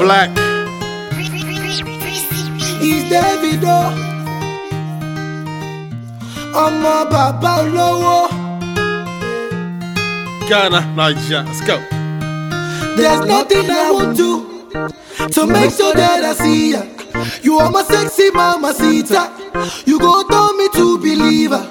Black. He's Davido. Ọmọ bàbá olówó. Ghana, Nigeria, let's go. There's nothing I won't do to make sure that I see ya. You are my sexy mamacita. You go turn me to believer.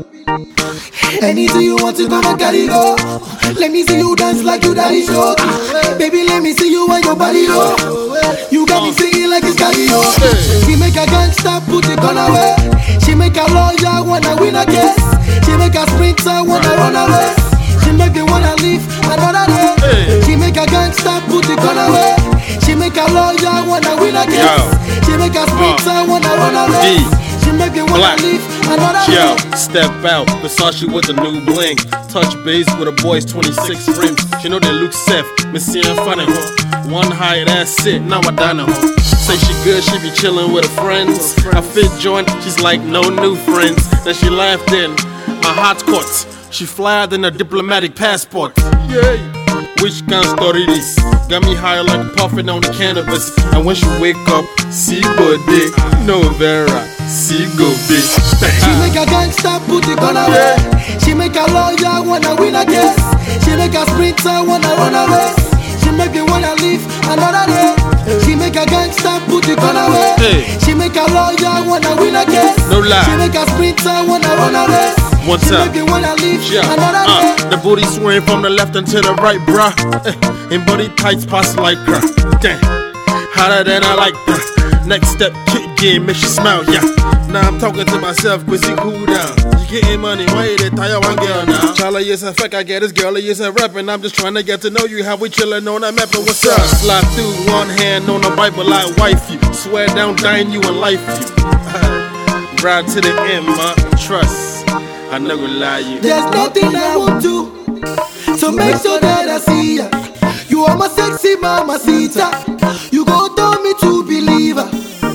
Anything you want to come and carry go. Let me see you dance like you daddy show. Baby, let me see you on your body low. You got me singing like it's karaoke. She make a gangster put the gun away. She make a lawyer wanna win a case. She make a sprinter wanna run away. She make me wanna live another day. She make a gangster put the gun away. She make a lawyer wanna win a case. She make a sprinter wanna run away. She make me wanna live another day. Yo, step out, Versace with the new bling. Touch base with a boy's 26 rims. She know they look safe, me see her funny her. One high, that's it, now I dine her. Say she good, she be chillin' with her friends. I fit joint, she's like no new friends. Then she laughed in my hot court. She flyer than a diplomatic passport. Yeah. Which kind of story this? Got me high like puffin' on the cannabis. And when she wake up, see body, no Vera, see go bitch. She make a gangster put the gun away. She make a lawyer wanna win a case. She make a sprinter wanna run away. She make me wanna live another day. She make a gangster put the gun away. She make a lawyer wanna win a case. No lie. She make a sprinter wanna run away. One She time. make me wanna live another day. The booty swing from the left and to the right, bruh. And body tights pass like her. Damn, hotter than I like that. Next step, kick game, make she smile, yeah. Now I'm talking to myself, cause he cool down. You getting money, why you tire one girl now? Charlie is a fuck, I get this girl, he is a rap. And I'm just trying to get to know you, how we chillin' on that map, and what's up? Slide through one hand on the Bible, I wife you. Swear down, dying you and life you. Ride to the end, ma, trust. I never lie you. There's nothing I won't do to make sure that I see ya. You are my sexy mamacita. You go turn me to believer.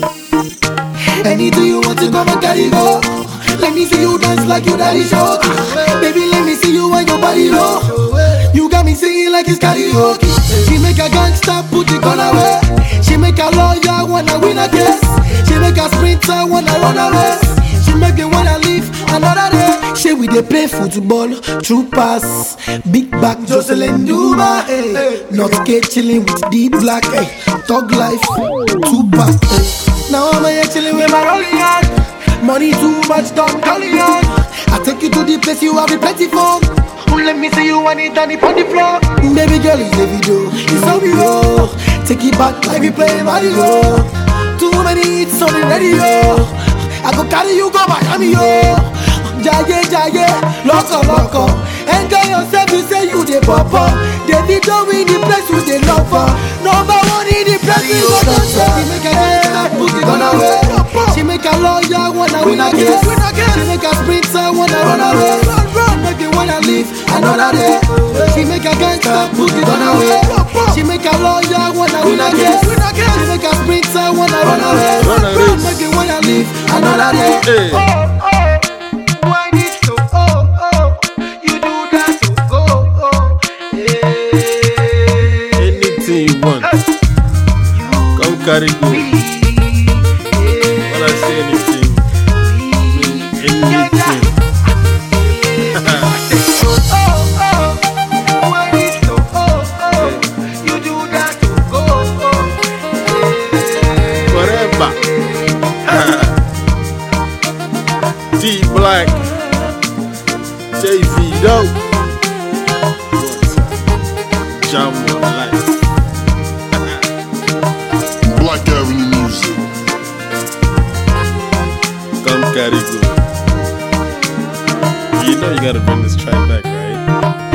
Anything you want to come and carry go. Let me see you dance like you daddy show. Baby, let me see you on your body low. You got me singing like it's karaoke. She make a gangster put the gun away. She make a lawyer wanna win a case. She make a sprinter wanna run away. She make me wanna live another day. She we dey play football, true pass, big back Jocelyn Duma. Not K chilling with deep black, thug life, Tupac. Now I'm here chilling with my rolling on. Money too much, don't call it on. I take you to the place you have the plenty fun. Let me see you on it on the floor. Baby girl, it's Davido, it's how we go. Take it back like we play Mario. Too many hits on the radio. I go carry you go Miami, yo. Jaye, jaye, loco, loco. Enjoy yourself, you say you the papa. Davido in the place with the lover. Number one in the place with the dancer. She make a gangster put the gun away. She make a lawyer wanna win a case. She make a sprinter wanna run away. Make me wanna live another day. She make a gangster put the gun away. She make a lawyer wanna win a case. She make a sprinter wanna run away. Make me wanna live another day. Why need to you do that to go Anything you want, come carry go. When I say anything, anything. Why need to you do that to go Forever. D Black, Davido, Jam Life. Black Avenue Music. Come carry go. You know you gotta bring this track back, right?